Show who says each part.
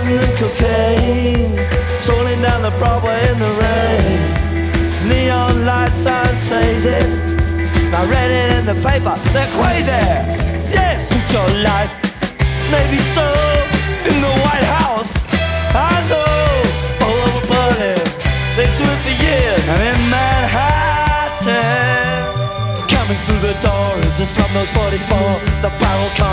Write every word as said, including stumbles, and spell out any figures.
Speaker 1: guzzling cocaine, strolling down the Broadway in the rain. Neon lights on crazy. I read it in the paper, they're crazy. Yes, it's your life. Maybe so, in the White House, I know, all over Berlin, they do it for years. And in Manhattan, coming through the door is the Slumdog forty-four, the barrel comes.